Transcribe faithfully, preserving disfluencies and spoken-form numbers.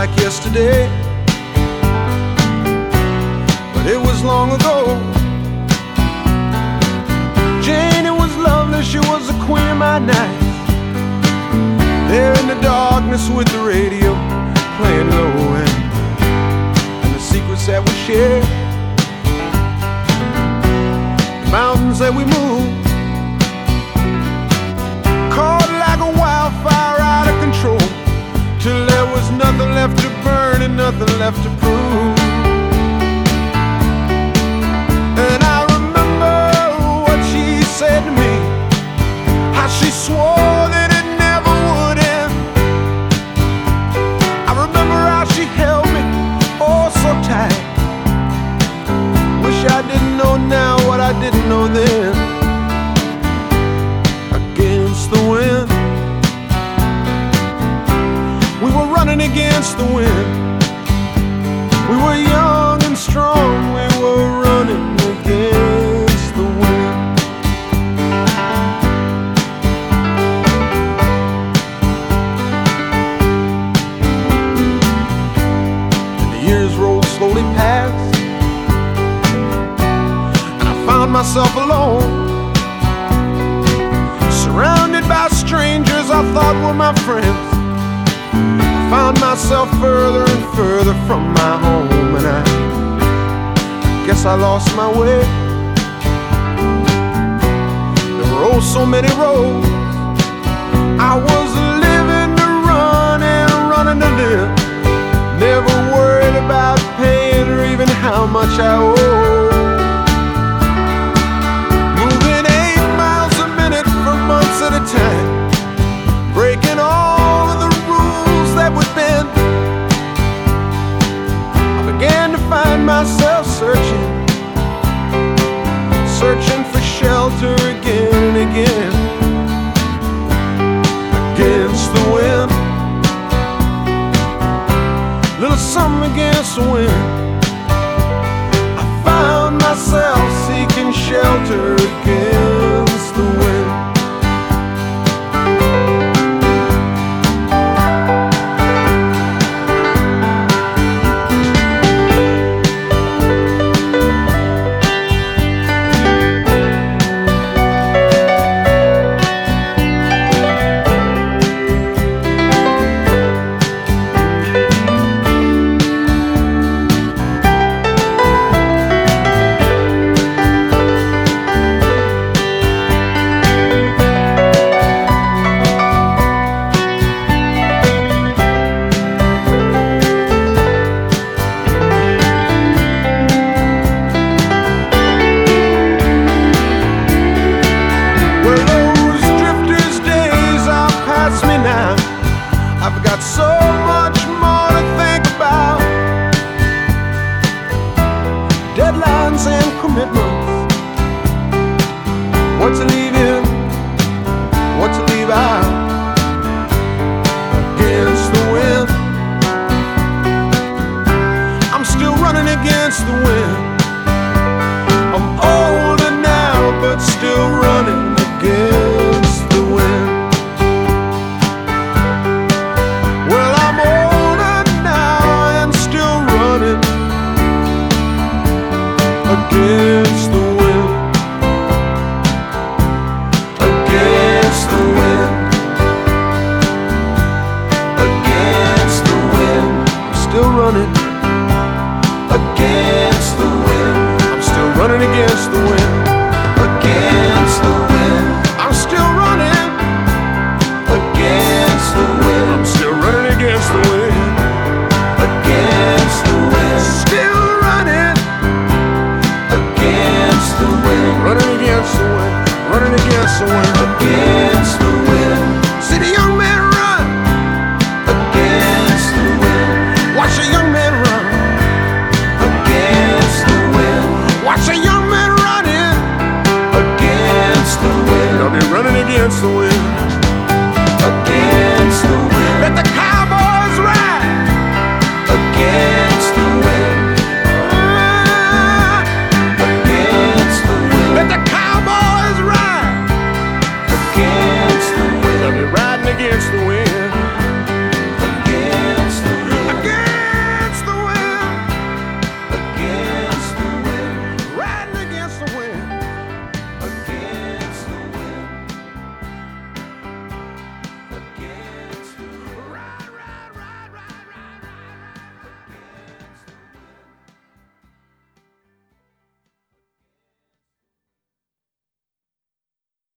like yesterday, but it was long ago. Janie was lovely, she was the queen of my night. There in the darkness with the radio playing low end, and the secrets that we shared, the mountains that we moved, caught like a wildfire out of control, till there was nothing left to burn and nothing left to prove. And I remember what she said to me, how she swore that it never would end. I remember how she held me oh so tight. Wish I didn't know now what I didn't know then. Against the wind, we were running against the wind. We were young and strong, we were running against the wind. And the years rolled slowly past, and I found myself alone, surrounded by strangers I thought were my friends. Found myself further and further from my home, and I guess I lost my way. There were oh so many roads. I was living to run and running to live, never worried about paying or even how much I owe. Moving eight miles a minute for months at a time, breaking all of the rules that would bend. I began to find myself searching, searching for shelter again and again. Against the wind, little something against the wind. I found myself seeking shelter against the wind. I've got so much more to think about, deadlines and commitments, what to leave in, what to leave out. Against the wind, I'm still running against the wind. I'm older now, but still running against the wind. Against the wind, against the wind, against the wind. I'm still running against the wind. I'm still running against the wind. Against the wind, I'm still running against the wind. I'm still running against the wind. Against the wind, still running against the wind, running against the wind, running against the wind, against the wind. See the young man run against the wind. Watch a young man run against the wind. Watch a young man running against the wind. I'll be running against the wind.